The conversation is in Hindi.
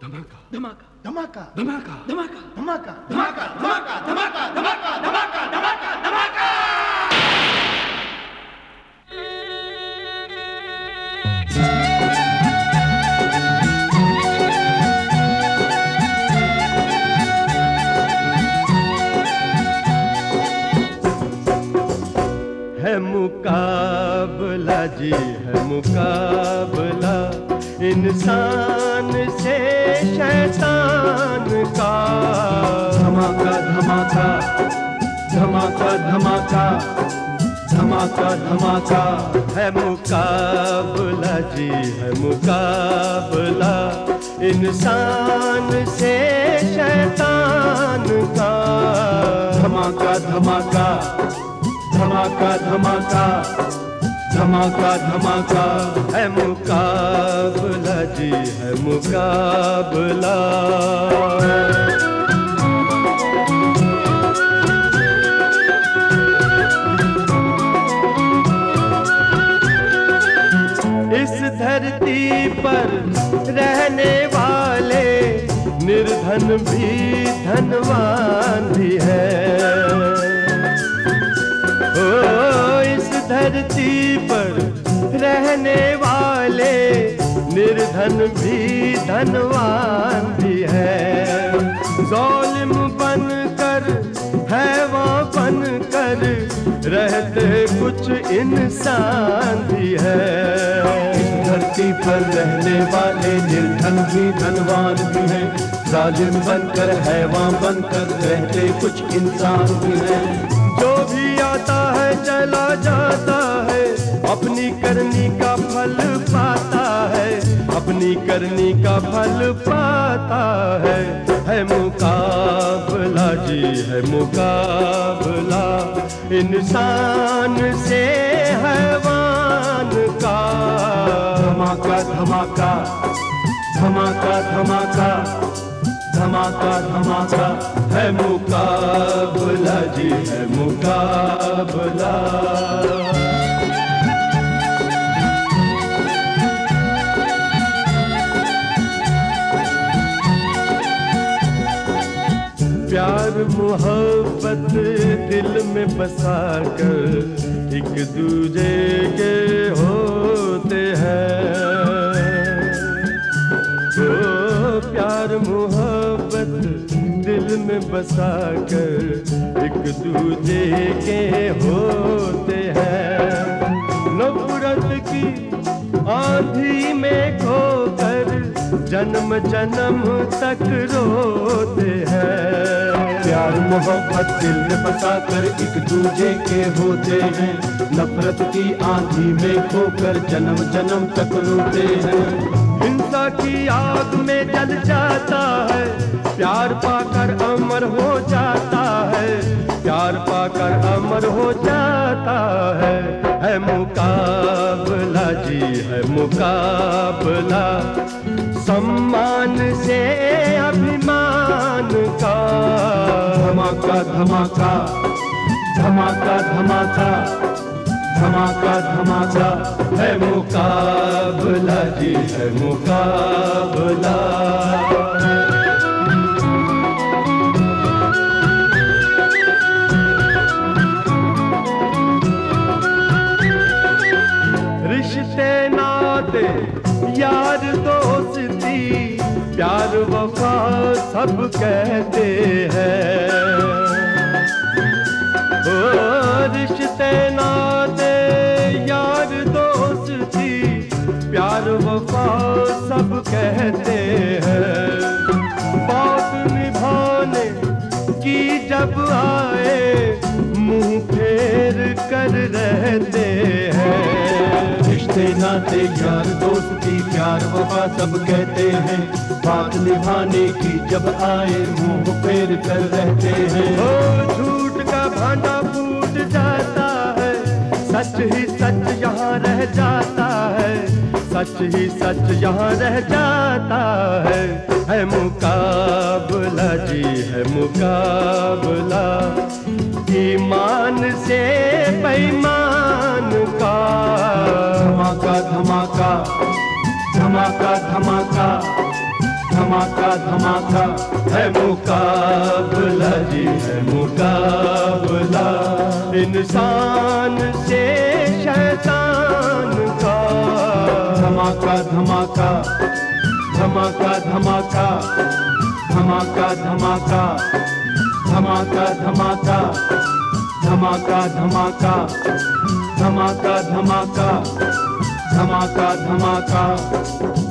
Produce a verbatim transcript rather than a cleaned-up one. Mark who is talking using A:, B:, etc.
A: धमाका
B: धमाका
A: धमाका
B: धमाका
A: धमाका
B: धमाका
A: धमाका धमाका धमाका धमाका धमाका धमाका धमाका।
C: है मुकाबला जी है मुकाबला इंसान से शैतान का।
B: धमाका धमाका धमाका धमाका धमाका धमाका।
C: है मुकाबला जी है मुकाबला इंसान से शैतान का।
B: धमाका धमाका धमाका धमाका धमाका धमाका।
C: है मुकाबला जी है मुकाबला। इस धरती पर रहने वाले निर्धन भी धनवान भी है। ओ इस धरती पर रहने वाले निर्धन भी धनवान भी है। ज़ालिम बन कर हैवान बन कर रहते कुछ इंसान भी है।
B: इस धरती पर रहने वाले निर्धन भी धनवान भी हैं। ज़ालिम बनकर हैवान बनकर रहते कुछ इंसान भी हैं।
C: जो भी आता है चला जाता है अपनी करनी का फल पाता है। अपनी करनी का फल पाता है। है मुकाबला जी है मुकाबला इंसान से हैवान का।
B: धमाका धमाका धमाका धमाका धमाका धमाका।
C: है मुकाबला जी है मुकाबला। प्यार मोहब्बत दिल में बसा कर एक दूजे के होते हैं। ओ प्यार मोहब्बत दिल में बसा कर एक दूजे के होते हैं। नफरत की आंधी में खोकर जन्म जन्म तक रोते हैं।
B: प्यार मोहब्बत दिल में बसा कर एक दूजे के होते हैं। नफरत की आंधी में खोकर जन्म जन्म तक रोते हैं।
C: हिंसा की आग में जल जाता है प्यार पाकर अमर हो जाता है। प्यार पाकर अमर हो जाता है। है मुकाबला जी है मुकाबला सम्मान से अभिमान का।
B: धमाका धमाका धमाका धमाका धमाका धमाका।
C: है मुकाबला जी है मुकाबला। रिश्ते नाते यार दोस्ती प्यार वफा सब कहते हैं। ओ रिश्ते नाते यार दोस्ती प्यार वफा सब कहते हैं। बात निभाने की जब आए मुंह फेर कर रहते हैं।
B: रिश्ते नाते यार दोस्ती प्यार वफा सब कहते हैं। बात निभाने की जब आए मुंह फेर कर रहते हैं।
C: ओ झूठ का भांडा फूट जाता है सच ही सच यहाँ रह जाता है। सच ही सच यहाँ रह जाता है। है मुकाबला जी है मुकाबला ईमान से बेईमान का।
B: धमाका धमाका धमाका धमाका धमाका धमाका है मुकाबला जी है मुकाबला
C: इंसान से शैतान का।
B: धमाका धमाका धमाका धमाका धमाका धमाका धमाका धमाका धमाका धमाका धमाका धमाका धमाका धमाका